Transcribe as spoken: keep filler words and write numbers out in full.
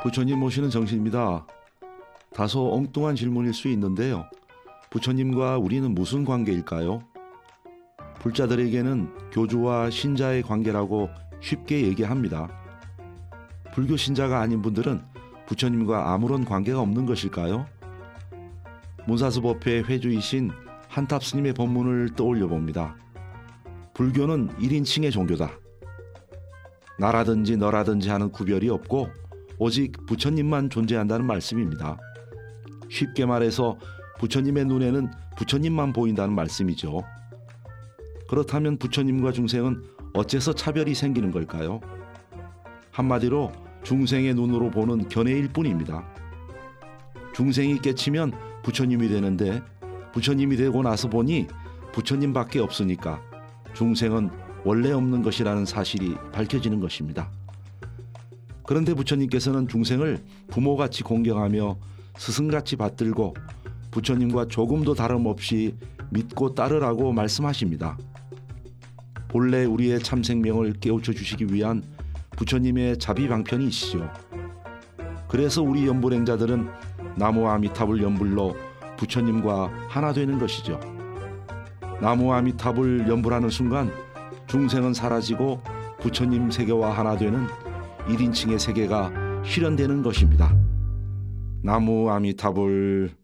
부처님 모시는 정신입니다. 다소 엉뚱한 질문일 수 있는데요. 부처님과 우리는 무슨 관계일까요? 불자들에게는 교주와 신자의 관계라고 쉽게 얘기합니다. 불교 신자가 아닌 분들은 부처님과 아무런 관계가 없는 것일까요? 문사수법회 회주이신 한탑 스님의 법문을 떠올려 봅니다. 불교는 일 인칭의 종교다. 나라든지 너라든지 하는 구별이 없고 오직 부처님만 존재한다는 말씀입니다. 쉽게 말해서 부처님의 눈에는 부처님만 보인다는 말씀이죠. 그렇다면 부처님과 중생은 어째서 차별이 생기는 걸까요? 한마디로 중생의 눈으로 보는 견해일 뿐입니다. 중생이 깨치면 부처님이 되는데 부처님이 되고 나서 보니 부처님밖에 없으니까 중생은 원래 없는 것이라는 사실이 밝혀지는 것입니다. 그런데 부처님께서는 중생을 부모같이 공경하며 스승같이 받들고 부처님과 조금도 다름없이 믿고 따르라고 말씀하십니다. 본래 우리의 참생명을 깨우쳐 주시기 위한 부처님의 자비방편이시죠. 그래서 우리 연불행자들은 나무 아미탑을 연불로 부처님과 하나 되는 것이죠. 나무 아미탑을 연불하는 순간 중생은 사라지고 부처님 세계와 하나 되는 일 인칭의 세계가 실현되는 것입니다. 나무 아미타불.